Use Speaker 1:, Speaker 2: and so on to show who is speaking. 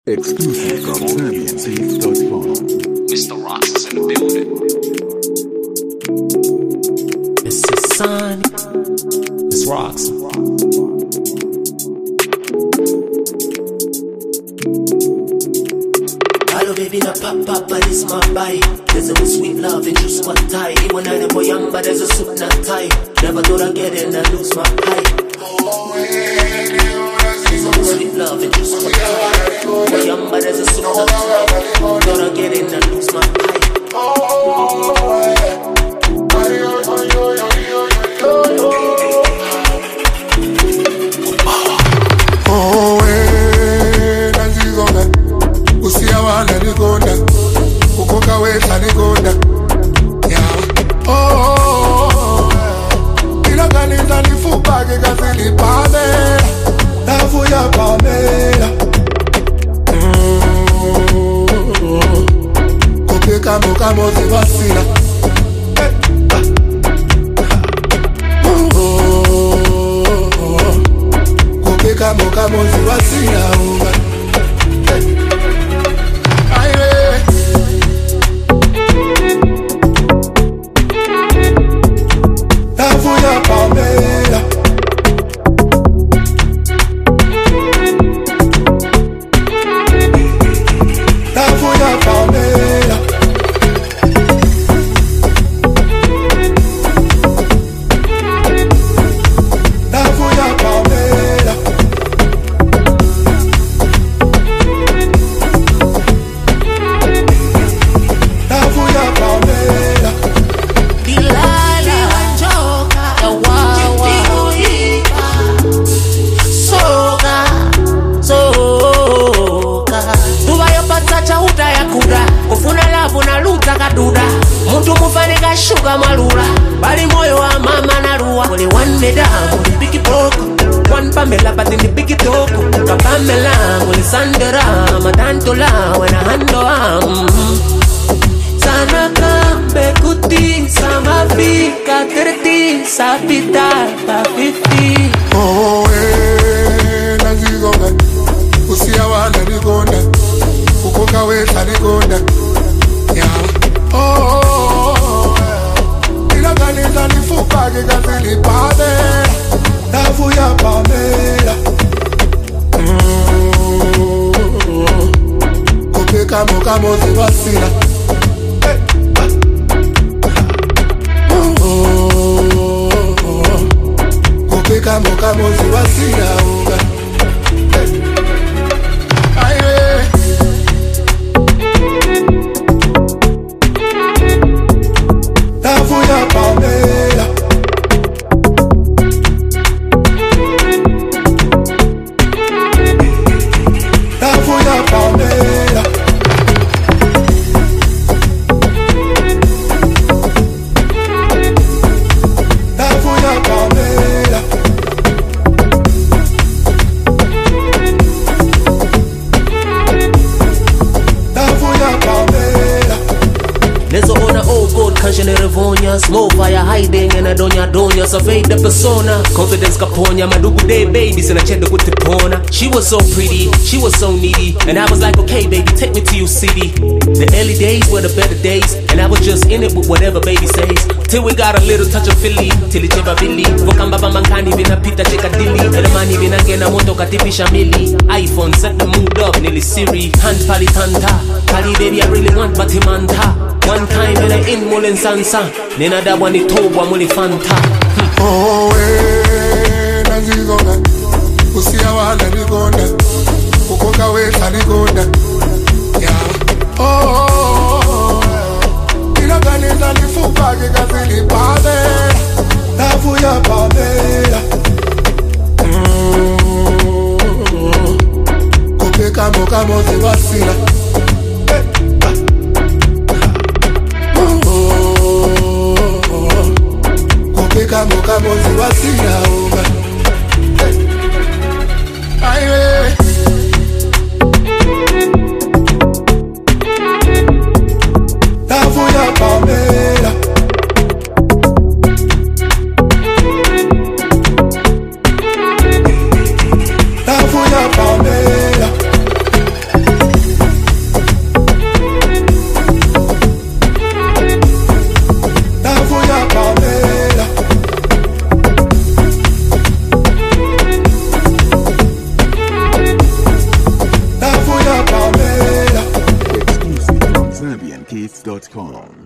Speaker 1: Exclusive from ZambianSafe.com.
Speaker 2: Mr. Rocks is in the building.
Speaker 3: It's his son. It's Rocks.
Speaker 4: Hello baby, na pop, but it's my body. There's a sweet love and juice one tie. Even I never young, but there's a suit not tie. Never thought I'd get in and lose my high. Sweet love and juice one tie. We're young, but there's a suit not tie. Thought I'd get in and lose my
Speaker 5: Kamo zivasina Koke kamo zivasina Tavuya Pamela Tavuya Pamela Muntu mufanika shuga malura bali moyo wa mama na ruwa Only one meda, only bigi poko One Pamela but in the bigi toko Ka Pamela, only Sandra Matantola, when I handle Sana kambe kuti, sama fika Terti, sapita, papifi
Speaker 6: Oh, nazigonga Usia wana nigonda Kukoka weta nigonda Inaganiza nifupage gazili pade Tavuya Pamela Koke kamo zivasina Koke kamo zivasina Tavuya Pamela Tavuya Pamela Tavuya Pamela Tavuya Pamela
Speaker 3: Nezo ona old gold kanshene revonya Small fire hiding and donya Surveyed the persona Confidence kaponya Madugu day baby Sina chedo kutipona She was so pretty She was so needy And I was like okay baby Take me to your city The early days were the better days And I was just in it with whatever baby says Till we got a little touch of Philly Till it cheva Billy Vokamba mankani vina pita cheka dili Elemani vina gena moto katipisha mili iPhone set the mood up Nili Siri Hand pali tanta Kali baby I really want batimanta One time in a in mulin sansa Nina da wani towa muli fanta
Speaker 6: Oh, nazigonga Usia wana nigonda Kukoka weta nigonda Inaganiza nifupage gazili pade
Speaker 5: Tavuya Pamela
Speaker 6: Koke kamo zivasina Koke kamo zivasina
Speaker 5: Tavuya Pamela Tavuya Pamela
Speaker 1: SaveDotsAZ.com.